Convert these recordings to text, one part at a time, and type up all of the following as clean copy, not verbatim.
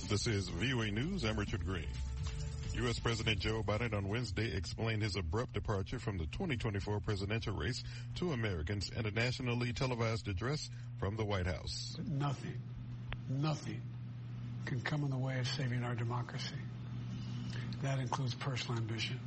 This is VOA News. I'm Richard Green. U.S. President Joe Biden on Wednesday explained his abrupt departure from the 2024 presidential race to Americans in a nationally televised address from the White House. Nothing can come in the way of saving our democracy. That includes personal ambition.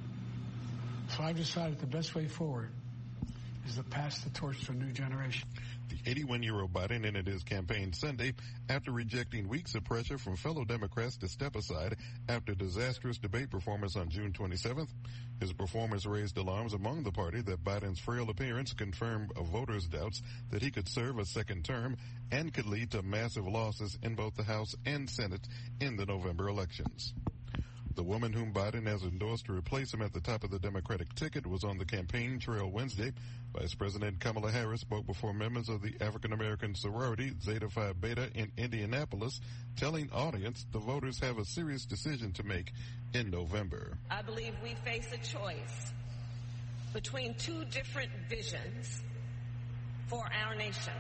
So I've decided the best way forward is to pass the torch to a new generation. The 81-year-old Biden ended his campaign Sunday after rejecting weeks of pressure from fellow Democrats to step aside after a disastrous debate performance on June 27th. His performance raised alarms among the party that Biden's frail appearance confirmed voters' doubts that he could serve a second term and could lead to massive losses in both the House and Senate in the November elections. The woman whom Biden has endorsed to replace him at the top of the Democratic ticket was on the campaign trail Wednesday. Vice President Kamala Harris spoke before members of the African-American sorority Zeta Phi Beta in Indianapolis, telling audience the voters have a serious decision to make in November. I believe we face a choice between two different visions for our nation.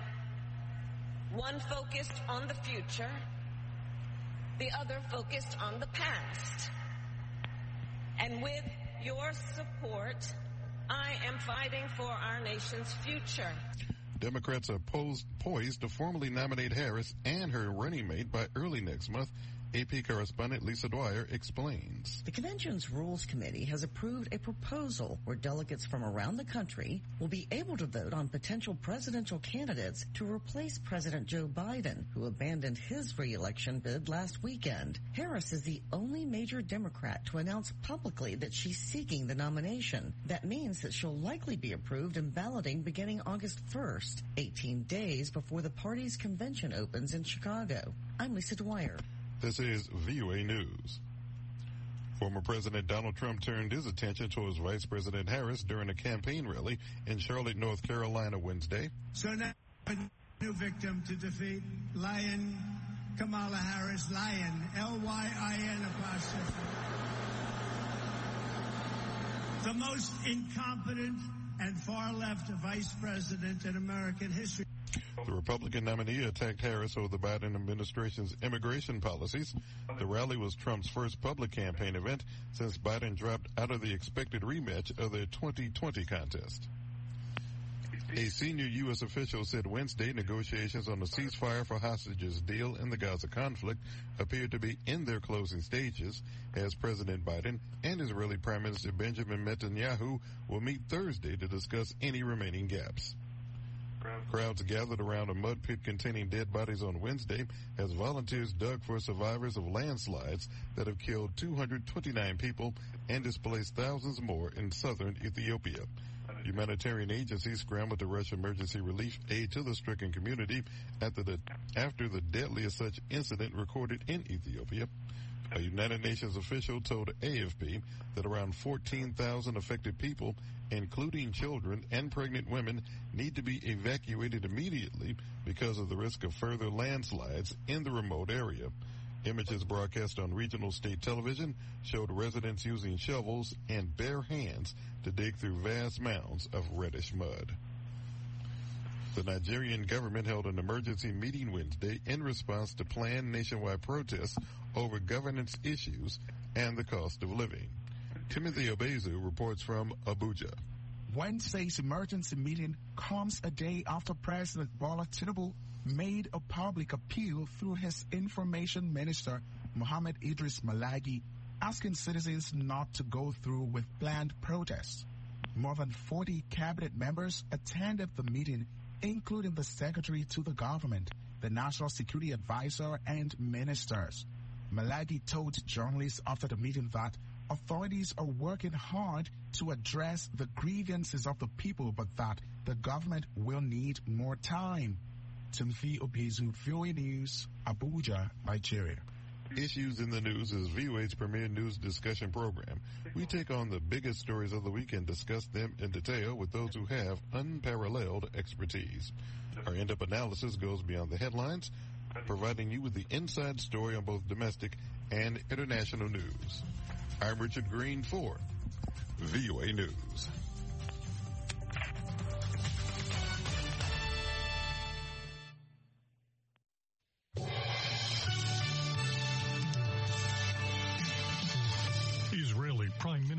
One focused on the future, the other focused on the past. And with your support, I am fighting for our nation's future. Democrats are poised to formally nominate Harris and her running mate by early next month. AP correspondent Lisa Dwyer explains. The convention's Rules Committee has approved a proposal where delegates from around the country will be able to vote on potential presidential candidates to replace President Joe Biden, who abandoned his re-election bid last weekend. Harris is the only major Democrat to announce publicly that she's seeking the nomination. That means that she'll likely be approved in balloting beginning August 1st, 18 days before the party's convention opens in Chicago. I'm Lisa Dwyer. This is VOA News. Former President Donald Trump turned his attention towards Vice President Harris during a campaign rally in Charlotte, North Carolina Wednesday. So now a new victim to defeat Lion Kamala Harris, Lion, L-Y-I-N apostrophe. The most incompetent and far-left vice president in American history. The Republican nominee attacked Harris over the Biden administration's immigration policies. The rally was Trump's first public campaign event since Biden dropped out of the expected rematch of their 2020 contest. A senior U.S. official said Wednesday negotiations on a ceasefire for hostages deal in the Gaza conflict appear to be in their closing stages as President Biden and Israeli Prime Minister Benjamin Netanyahu will meet Thursday to discuss any remaining gaps. Crowds gathered around a mud pit containing dead bodies on Wednesday as volunteers dug for survivors of landslides that have killed 229 people and displaced thousands more in southern Ethiopia. Humanitarian agencies scrambled to rush emergency relief aid to the stricken community after the deadliest such incident recorded in Ethiopia. A United Nations official told AFP that around 14,000 affected people, including children and pregnant women, need to be evacuated immediately because of the risk of further landslides in the remote area. Images broadcast on regional state television showed residents using shovels and bare hands to dig through vast mounds of reddish mud. The Nigerian government held an emergency meeting Wednesday in response to planned nationwide protests over governance issues and the cost of living. Timothy Obezu reports from Abuja. Wednesday's emergency meeting comes a day after President Bola Tinubu made a public appeal through his information minister, Mohammed Idris Malagi, asking citizens not to go through with planned protests. More than 40 cabinet members attended the meeting, including the secretary to the government, the national security advisor, and ministers. Malagi told journalists after the meeting that authorities are working hard to address the grievances of the people, but that the government will need more time. Timothy Obezu, VOA News, Abuja, Nigeria. Issues in the News is VOA's premier news discussion program. We take on the biggest stories of the week and discuss them in detail with those who have unparalleled expertise. Our in-depth analysis goes beyond the headlines, providing you with the inside story on both domestic and international news. I'm Richard Green for VOA News.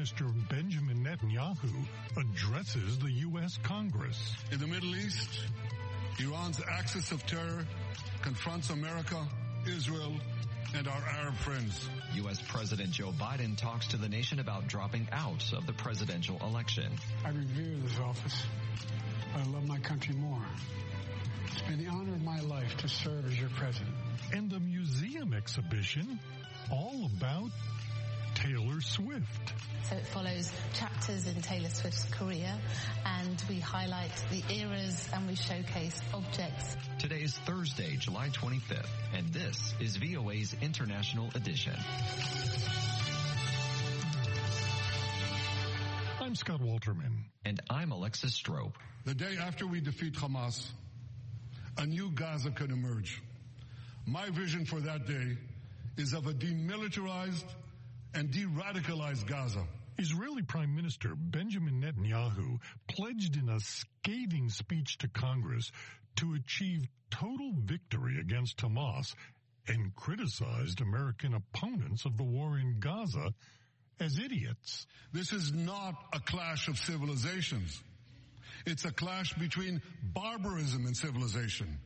Minister Benjamin Netanyahu addresses the U.S. Congress. In the Middle East, Iran's axis of terror confronts America, Israel, and our Arab friends. U.S. President Joe Biden talks to the nation about dropping out of the presidential election. I revere this office, but I love my country more. It's been the honor of my life to serve as your president. And the museum exhibition, all about Taylor Swift. So it follows chapters in Taylor Swift's career, and we highlight the eras and we showcase objects. Today is Thursday, July 25th, and this is VOA's International Edition. I'm Scott Walterman. And I'm Alexis Strope. The day after we defeat Hamas, a new Gaza can emerge. My vision for that day is of a demilitarized and de-radicalized Gaza. Israeli Prime Minister Benjamin Netanyahu pledged in a scathing speech to Congress to achieve total victory against Hamas and criticized American opponents of the war in Gaza as idiots. This is not a clash of civilizations. It's a clash between barbarism and civilization.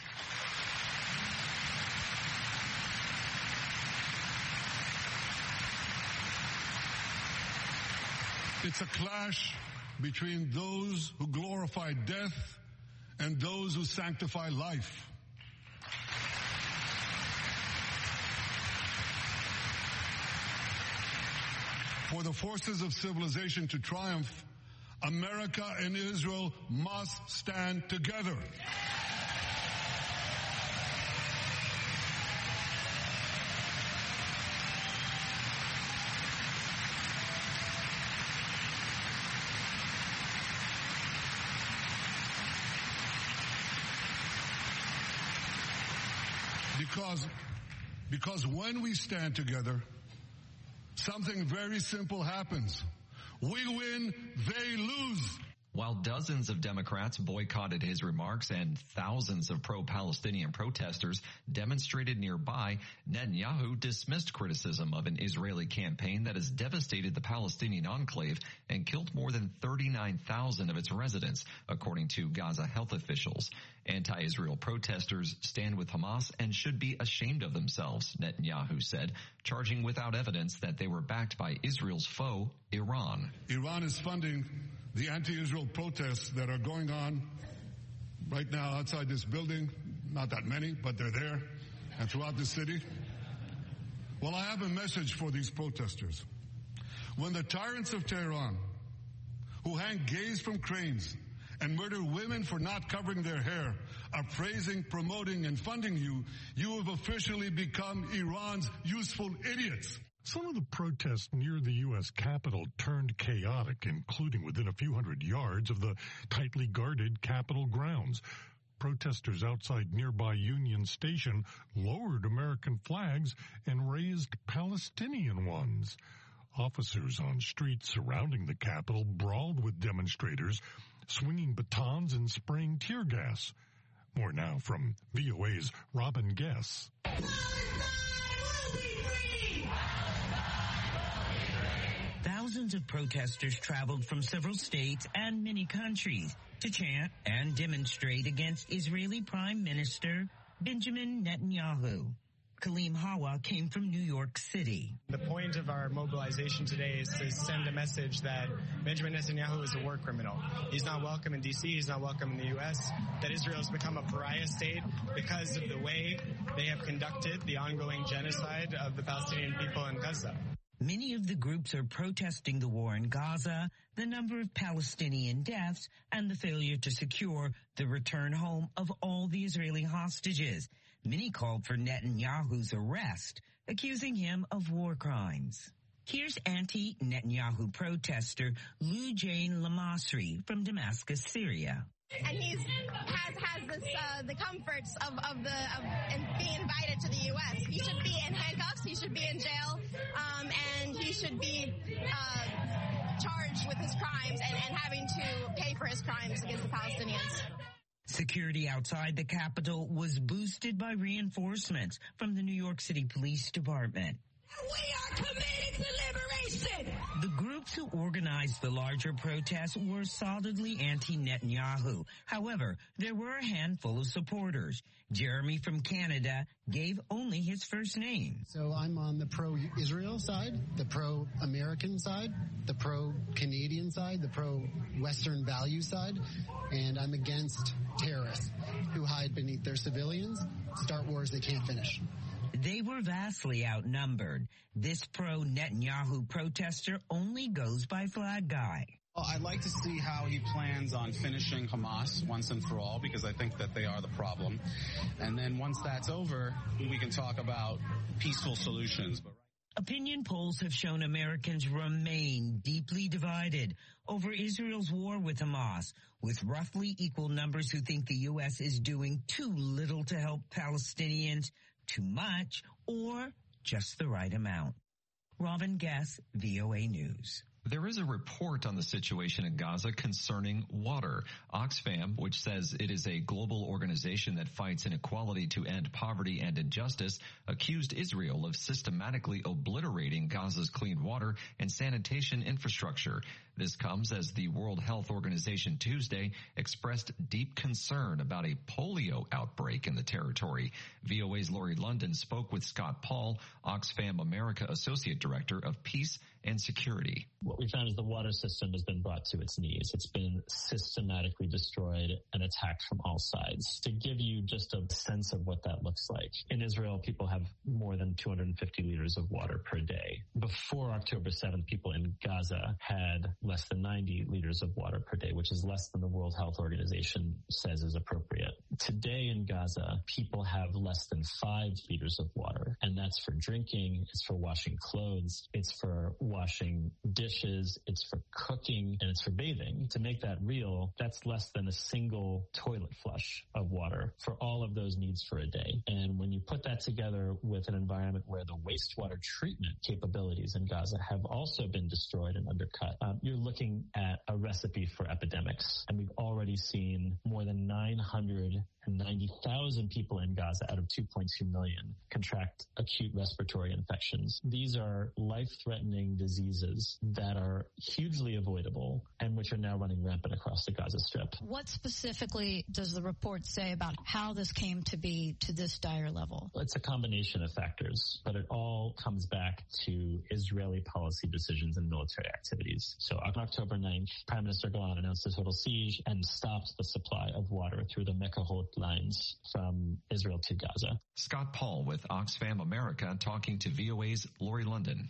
It's a clash between those who glorify death and those who sanctify life. For the forces of civilization to triumph, America and Israel must stand together. Because when we stand together, something very simple happens. We win, they lose. While dozens of Democrats boycotted his remarks and thousands of pro-Palestinian protesters demonstrated nearby, Netanyahu dismissed criticism of an Israeli campaign that has devastated the Palestinian enclave and killed more than 39,000 of its residents, according to Gaza health officials. Anti-Israel protesters stand with Hamas and should be ashamed of themselves, Netanyahu said, charging without evidence that they were backed by Israel's foe, Iran. Iran is funding the anti-Israel protests that are going on right now outside this building. Not that many, but they're there, and throughout the city. Well, I have a message for these protesters. When the tyrants of Tehran, who hang gays from cranes and murder women for not covering their hair, are praising, promoting, and funding you, you have officially become Iran's useful idiots. Some of the protests near the U.S. Capitol turned chaotic, including within a few hundred yards of the tightly guarded Capitol grounds. Protesters outside nearby Union Station lowered American flags and raised Palestinian ones. Officers on streets surrounding the Capitol brawled with demonstrators, swinging batons and spraying tear gas. More now from VOA's Robin Guess. Thousands of protesters traveled from several states and many countries to chant and demonstrate against Israeli Prime Minister Benjamin Netanyahu. Kaleem Hawa came from New York City. The point of our mobilization today is to send a message that Benjamin Netanyahu is a war criminal. He's not welcome in D.C., he's not welcome in the U.S., that Israel has become a pariah state because of the way they have conducted the ongoing genocide of the Palestinian people in Gaza. Many of the groups are protesting the war in Gaza, the number of Palestinian deaths, and the failure to secure the return home of all the Israeli hostages. Many called for Netanyahu's arrest, accusing him of war crimes. Here's anti-Netanyahu protester Lou Jane Lamasri from Damascus, Syria. And he has the comforts of being invited to the U.S. He should be in handcuffs. He should be in jail, and he should be charged with his crimes and having to pay for his crimes against the Palestinians. Security outside the Capitol was boosted by reinforcements from the New York City Police Department. We are committed to liberation. The groups who organized the larger protests were solidly anti-Netanyahu. However, there were a handful of supporters. Jeremy from Canada gave only his first name. So I'm on the pro-Israel side, the pro-American side, the pro-Canadian side, the pro-Western value side, and I'm against terrorists who hide beneath their civilians, start wars they can't finish. They were vastly outnumbered. This pro-Netanyahu protester only goes by Flag Guy. Well, I'd like to see how he plans on finishing Hamas once and for all, because I think that they are the problem. And then once that's over, we can talk about peaceful solutions. Opinion polls have shown Americans remain deeply divided over Israel's war with Hamas, with roughly equal numbers who think the U.S. is doing too little to help Palestinians, too much, or just the right amount. Robin Guess, VOA News. There is a report on the situation in Gaza concerning water. Oxfam, which says it is a global organization that fights inequality to end poverty and injustice, accused Israel of systematically obliterating Gaza's clean water and sanitation infrastructure. This comes as the World Health Organization Tuesday expressed deep concern about a polio outbreak in the territory. VOA's Lori London spoke with Scott Paul, Oxfam America Associate Director of Peace and Security. What we found is the water system has been brought to its knees. It's been systematically destroyed and attacked from all sides. To give you just a sense of what that looks like, in Israel, people have more than 250 liters of water per day. Before October 7th, people in Gaza had less than 90 liters of water per day, which is less than the World Health Organization says is appropriate. Today in Gaza, people have less than 5 liters of water, and that's for drinking, it's for washing clothes, it's for washing dishes, it's for cooking, and it's for bathing. To make that real, that's less than a single toilet flush of water for all of those needs for a day. And when you put that together with an environment where the wastewater treatment capabilities in Gaza have also been destroyed and undercut, you're looking at a recipe for epidemics. And we've already seen more than 990,000 people in Gaza out of 2.2 million contract acute respiratory infections. These are life-threatening diseases that are hugely avoidable and which are now running rampant across the Gaza Strip. What specifically does the report say about how this came to be to this dire level? It's a combination of factors, but it all comes back to Israeli policy decisions and military activities. So on October 9th, Prime Minister Gallant announced a total siege and stopped the supply of water through the Mekahot lines from Israel to Gaza. Scott Paul with Oxfam America talking to VOA's Lori London.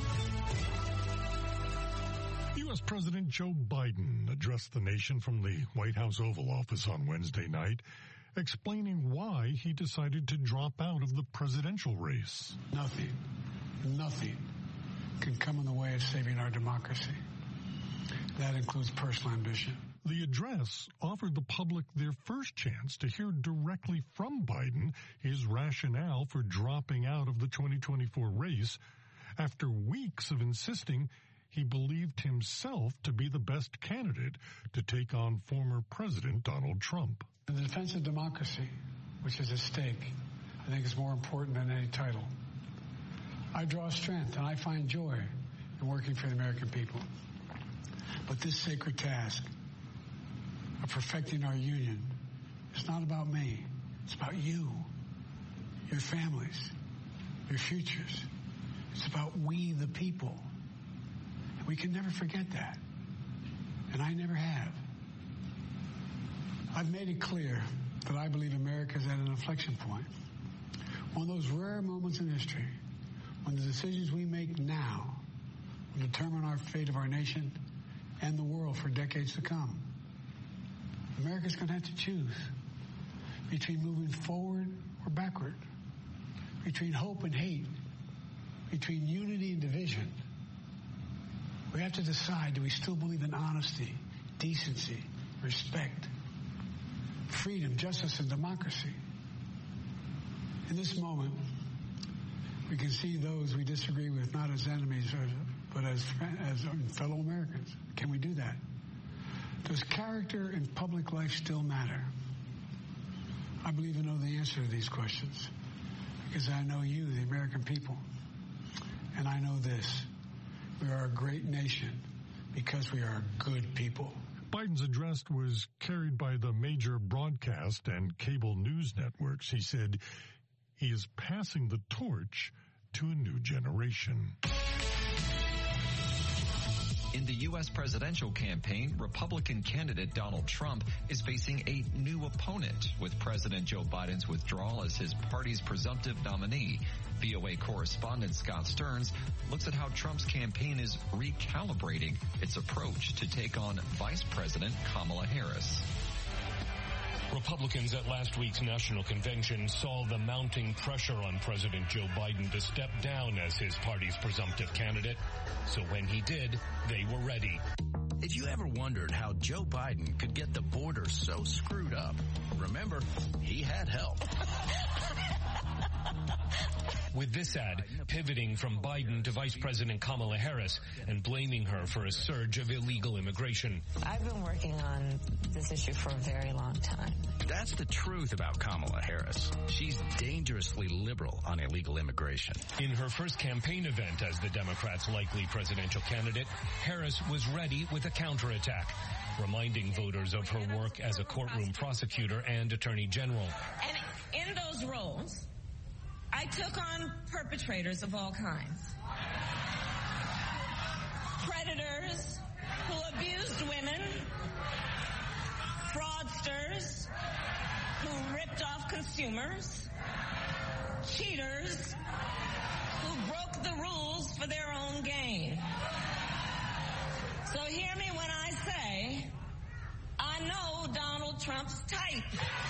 U.S. President Joe Biden addressed the nation from the White House Oval Office on Wednesday night, explaining why he decided to drop out of the presidential race. Nothing can come in the way of saving our democracy. That includes personal ambition. The address offered the public their first chance to hear directly from Biden his rationale for dropping out of the 2024 race after weeks of insisting he believed himself to be the best candidate to take on former President Donald Trump. In the defense of democracy, which is at stake, I think is more important than any title. I draw strength and I find joy in working for the American people. But this sacred task of perfecting our union is not about me. It's about you, your families, your futures. It's about we, the people. And we can never forget that. And I never have. I've made it clear that I believe America is at an inflection point. One of those rare moments in history when the decisions we make now will determine our fate of our nation and the world for decades to come. America's going to have to choose between moving forward or backward, between hope and hate, between unity and division. We have to decide, do we still believe in honesty, decency, respect, freedom, justice, and democracy? In this moment, we can see those we disagree with not as enemies, but as fellow Americans. Can we do that? Does character in public life still matter? I believe I know the answer to these questions because I know you, the American people. And I know this. We are a great nation because we are good people. Biden's address was carried by the major broadcast and cable news networks. He said he is passing the torch to a new generation. In the U.S. presidential campaign, Republican candidate Donald Trump is facing a new opponent with President Joe Biden's withdrawal as his party's presumptive nominee. VOA correspondent Scott Stearns looks at how Trump's campaign is recalibrating its approach to take on Vice President Kamala Harris. Republicans at last week's national convention saw the mounting pressure on President Joe Biden to step down as his party's presumptive candidate. So when he did, they were ready. If you ever wondered how Joe Biden could get the border so screwed up, remember, he had help. With this ad pivoting from Biden to Vice President Kamala Harris and blaming her for a surge of illegal immigration. I've been working on this issue for a very long time. That's the truth about Kamala Harris. She's dangerously liberal on illegal immigration. In her first campaign event as the Democrats' likely presidential candidate, Harris was ready with a counterattack, reminding voters of her work as a courtroom prosecutor and attorney general. And in those roles, I took on perpetrators of all kinds. Predators who abused women, fraudsters who ripped off consumers, cheaters who broke the rules for their own gain. So hear me when I say, I know Donald Trump's type.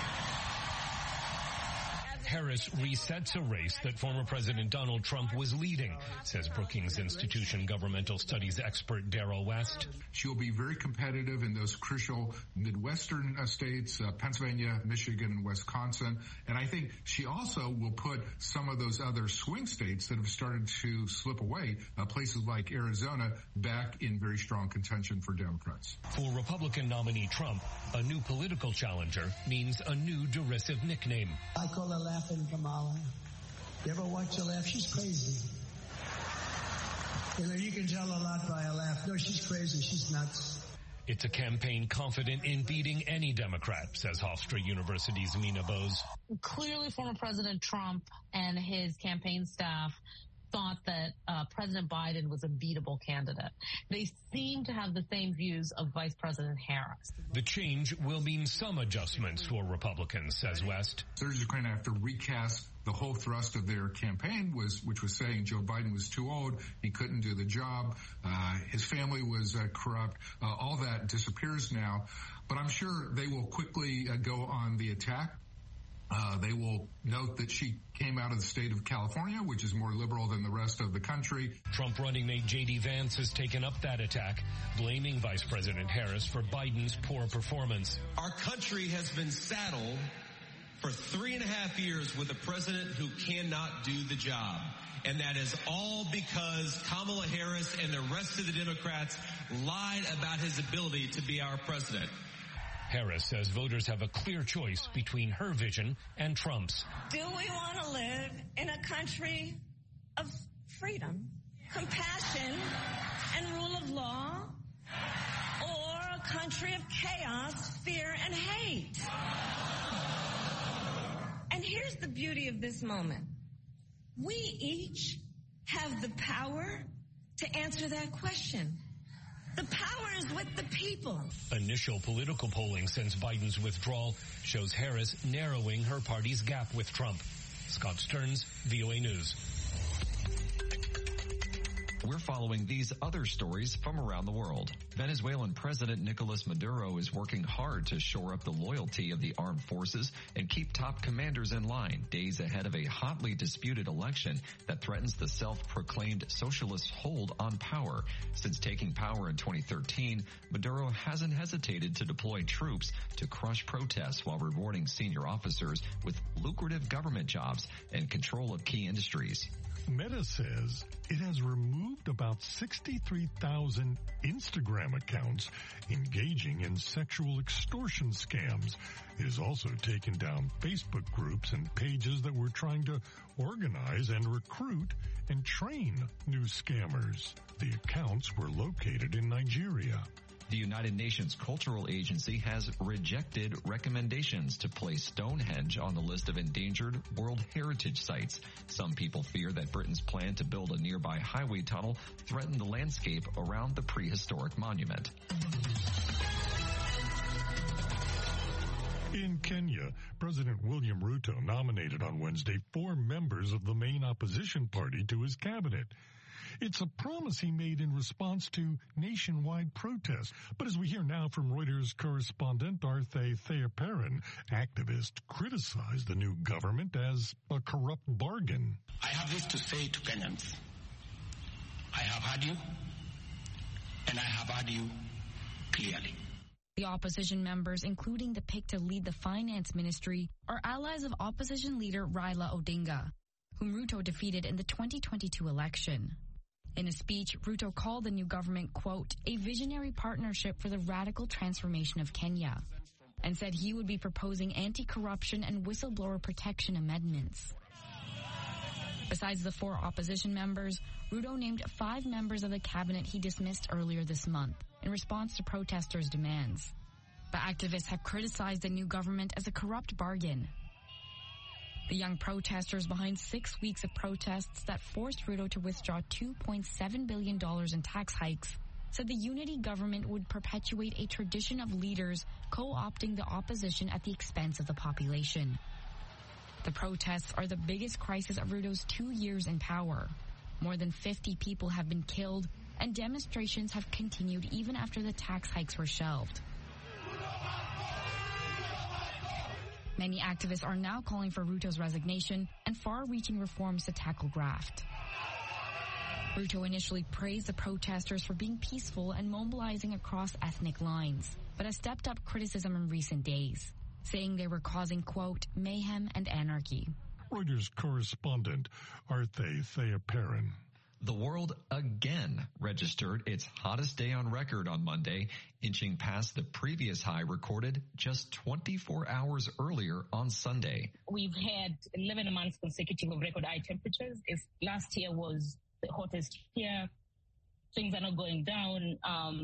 Harris resets a race that former President Donald Trump was leading, says Brookings Institution governmental studies expert Darrell West. She'll be very competitive in those crucial Midwestern states, Pennsylvania, Michigan, Wisconsin. And I think she also will put some of those other swing states that have started to slip away, places like Arizona, back in very strong contention for Democrats. For Republican nominee Trump, a new political challenger means a new derisive nickname. I call her Laughing Kamala. You ever watch her laugh? She's crazy. You know, you can tell a lot by her laugh. No, she's crazy. She's nuts. It's a campaign confident in beating any Democrat, says Hofstra University's Mina Bose. Clearly, former President Trump and his campaign staff thought that President Biden was a beatable candidate. They seem to have the same views of Vice President Harris. The change will mean some adjustments for Republicans, says West. They're just going to have to recast the whole thrust of their campaign, which was saying Joe Biden was too old, he couldn't do the job, his family was corrupt. All that disappears now. But I'm sure they will quickly go on the attack. They will note that she came out of the state of California, which is more liberal than the rest of the country. Trump running mate J.D. Vance has taken up that attack, blaming Vice President Harris for Biden's poor performance. Our country has been saddled for 3.5 years with a president who cannot do the job. And that is all because Kamala Harris and the rest of the Democrats lied about his ability to be our president. Harris says voters have a clear choice between her vision and Trump's. Do we want to live in a country of freedom, compassion, and rule of law, or a country of chaos, fear, and hate? And here's the beauty of this moment. We each have the power to answer that question. The power is with the people. Initial political polling since Biden's withdrawal shows Harris narrowing her party's gap with Trump. Scott Stearns, VOA News. We're following these other stories from around the world. Venezuelan President Nicolas Maduro is working hard to shore up the loyalty of the armed forces and keep top commanders in line days ahead of a hotly disputed election that threatens the self-proclaimed socialist hold on power. Since taking power in 2013, Maduro hasn't hesitated to deploy troops to crush protests while rewarding senior officers with lucrative government jobs and control of key industries. Meta says it has removed about 63,000 Instagram Instagram accounts engaging in sexual extortion scams. It has also taken down Facebook groups and pages that were trying to organize and recruit and train new scammers. The accounts were located in Nigeria. The United Nations Cultural Agency has rejected recommendations to place Stonehenge on the list of endangered World Heritage Sites. Some people fear that Britain's plan to build a nearby highway tunnel threatened the landscape around the prehistoric monument. In Kenya, President William Ruto nominated on Wednesday 4 members of the main opposition party to his cabinet. It's a promise he made in response to nationwide protests. But as we hear now from Reuters correspondent Arthe Theoperin, activists criticize the new government as a corrupt bargain. I have this to say to Kenyans. I have heard you, and I have heard you clearly. The opposition members, including the pick to lead the finance ministry, are allies of opposition leader Raila Odinga, whom Ruto defeated in the 2022 election. In a speech, Ruto called the new government, quote, a visionary partnership for the radical transformation of Kenya, and said he would be proposing anti-corruption and whistleblower protection amendments. Besides the 4 opposition members, Ruto named 5 members of the cabinet he dismissed earlier this month in response to protesters' demands. But activists have criticized the new government as a corrupt bargain. The young protesters behind 6 weeks of protests that forced Ruto to withdraw $2.7 billion in tax hikes said the unity government would perpetuate a tradition of leaders co-opting the opposition at the expense of the population. The protests are the biggest crisis of Ruto's 2 years in power. More than 50 people have been killed, and demonstrations have continued even after the tax hikes were shelved. Many activists are now calling for Ruto's resignation and far-reaching reforms to tackle graft. Ruto initially praised the protesters for being peaceful and mobilizing across ethnic lines, but has stepped up criticism in recent days, saying they were causing, quote, mayhem and anarchy. Reuters correspondent Arthe Theoperin. The world again registered its hottest day on record on Monday, inching past the previous high recorded just 24 hours earlier on Sunday. We've had 11 months consecutive of record high temperatures. If last year was the hottest year, things are not going down.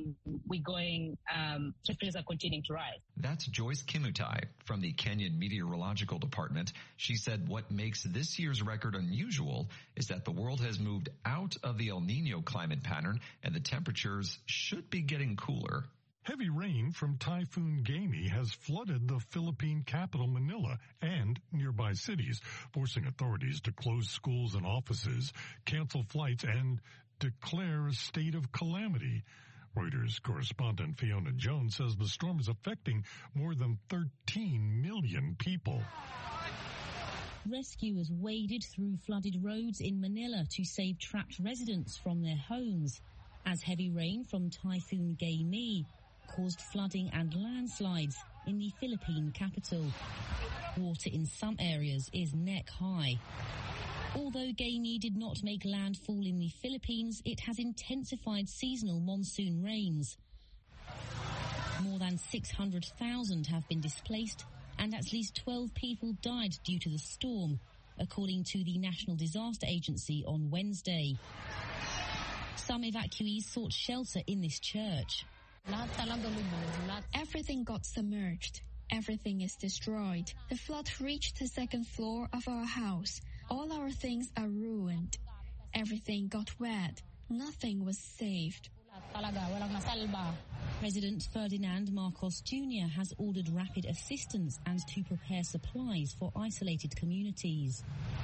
Temperatures are continuing to rise. That's Joyce Kimutai from the Kenyan Meteorological Department. She said what makes this year's record unusual is that the world has moved out of the El Nino climate pattern and the temperatures should be getting cooler. Heavy rain from Typhoon Gamy has flooded the Philippine capital Manila and nearby cities, forcing authorities to close schools and offices, cancel flights, and declare a state of calamity. Reuters correspondent Fiona Jones says the storm is affecting more than 13 million people. Rescuers waded through flooded roads in Manila to save trapped residents from their homes, as heavy rain from Typhoon Gamy caused flooding and landslides in the Philippine capital. Water in some areas is neck high. Although Gamy did not make landfall in the Philippines, it has intensified seasonal monsoon rains. More than 600,000 have been displaced, and at least 12 people died due to the storm, according to the National Disaster Agency on Wednesday. Some evacuees sought shelter in this church. Everything got submerged. Everything is destroyed. The flood reached the second floor of our house. All our things are ruined. Everything got wet. Nothing was saved. President Ferdinand Marcos Jr. has ordered rapid assistance and to prepare supplies for isolated communities.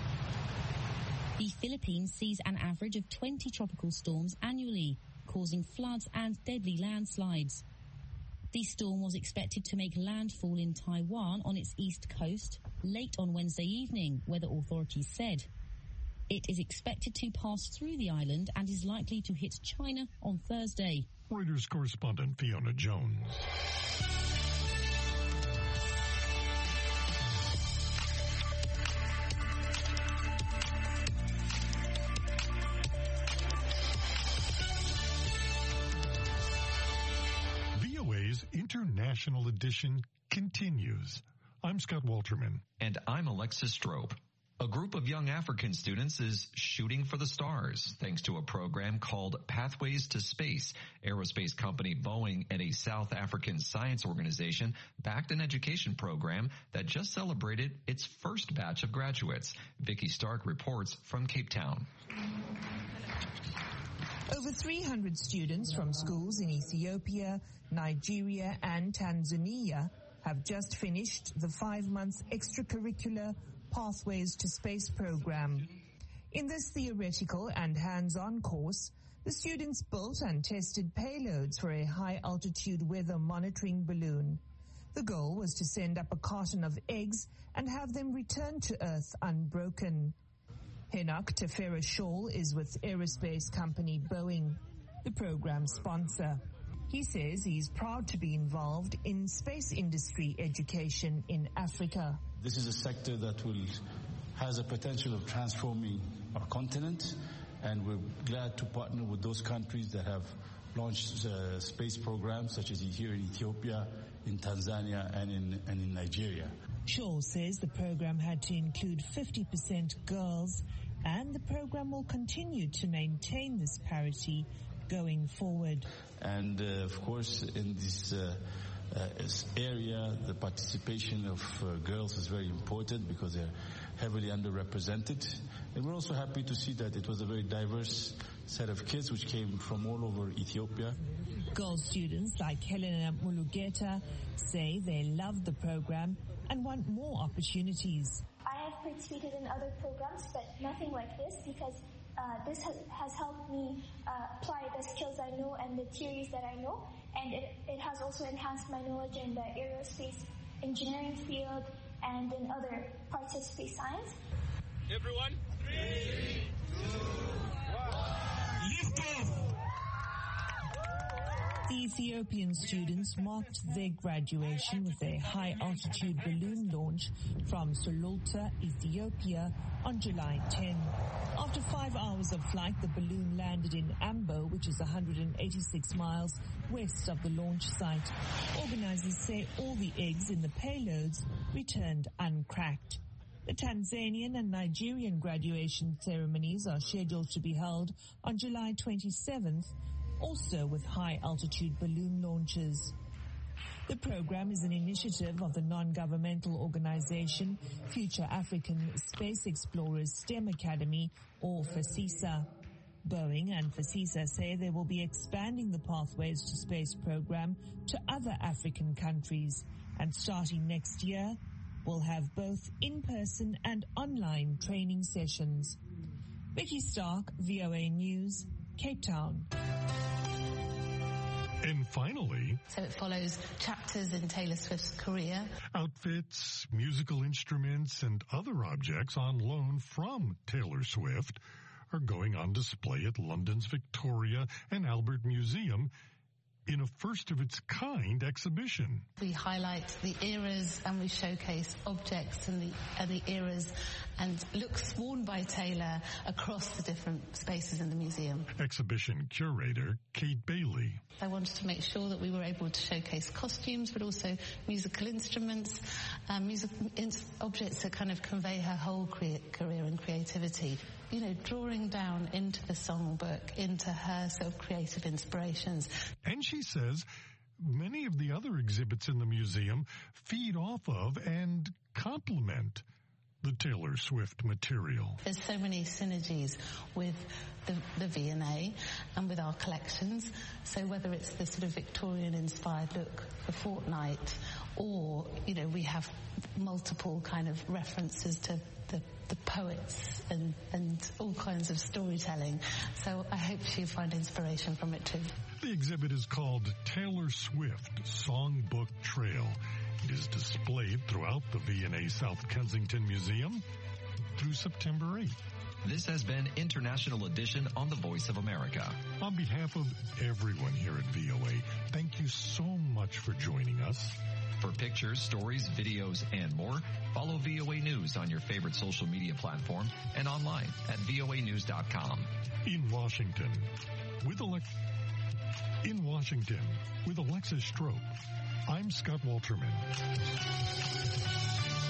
The Philippines sees an average of 20 tropical storms annually, causing floods and deadly landslides. The storm was expected to make landfall in Taiwan on its east coast late on Wednesday evening, weather authorities said. It is expected to pass through the island and is likely to hit China on Thursday. Reuters correspondent Fiona Jones. International Edition continues. I'm Scott Walterman. And I'm Alexis Strope. A group of young African students is shooting for the stars thanks to a program called Pathways to Space. Aerospace company Boeing and a South African science organization backed an education program that just celebrated its first batch of graduates. Vicky Stark reports from Cape Town. Over 300 students from schools in Ethiopia, Nigeria, and Tanzania have just finished the 5-month extracurricular Pathways to Space program. In this theoretical and hands-on course, the students built and tested payloads for a high-altitude weather monitoring balloon. The goal was to send up a carton of eggs and have them return to Earth unbroken. Enoch Tefera Shawl is with aerospace company Boeing, the program sponsor. He says he's proud to be involved in space industry education in Africa. This is a sector that has a potential of transforming our continent, and we're glad to partner with those countries that have launched space programs, such as here in Ethiopia, in Tanzania, and in Nigeria. Shaw says the program had to include 50% girls, and the program will continue to maintain this parity going forward. And of course, in this area, the participation of girls is very important because they're heavily underrepresented. And we're also happy to see that it was a very diverse set of kids which came from all over Ethiopia. Girl students like Helena Mulugeta say they love the program and want more opportunities. I have participated in other programs, but nothing like this because this has helped me apply the skills I know and the theories that I know, and it has also enhanced my knowledge in the aerospace engineering field and in other parts of space science. Everyone, 3, 2, 1, lift off! The Ethiopian students marked their graduation with a high-altitude balloon launch from Sululta, Ethiopia, on July 10. After 5 hours of flight, the balloon landed in Ambo, which is 186 miles west of the launch site. Organizers say all the eggs in the payloads returned uncracked. The Tanzanian and Nigerian graduation ceremonies are scheduled to be held on July 27th, also with high-altitude balloon launches. The program is an initiative of the non-governmental organization Future African Space Explorers STEM Academy, or FACISA. Boeing and FACISA say they will be expanding the Pathways to Space program to other African countries, and starting next year, will have both in-person and online training sessions. Vicky Stark, VOA News, Cape Town. And finally... So it follows chapters in Taylor Swift's career. Outfits, musical instruments, and other objects on loan from Taylor Swift are going on display at London's Victoria and Albert Museum in a first-of-its-kind exhibition. We highlight the eras and we showcase objects and the eras and looks worn by Taylor across the different spaces in the museum. Exhibition curator Kate Bailey. I wanted to make sure that we were able to showcase costumes, but also musical instruments, objects that kind of convey her whole career and creativity. You know, drawing down into the songbook, into her sort of creative inspirations. And she says many of the other exhibits in the museum feed off of and complement the Taylor Swift material. There's so many synergies with the V&A and with our collections. So whether it's the sort of Victorian-inspired look for Fortnite, or, you know, we have multiple kind of references to the poets and all kinds of storytelling. So I hope you find inspiration from it too. The exhibit is called Taylor Swift Songbook Trail. It is displayed throughout the V&A South Kensington Museum through September 8th. This has been International Edition on The Voice of America. On behalf of everyone here at VOA, thank you so much for joining us. For pictures, stories, videos, and more, follow VOA News on your favorite social media platform and online at voanews.com. In Washington, with Alexis Strope. I'm Scott Walterman.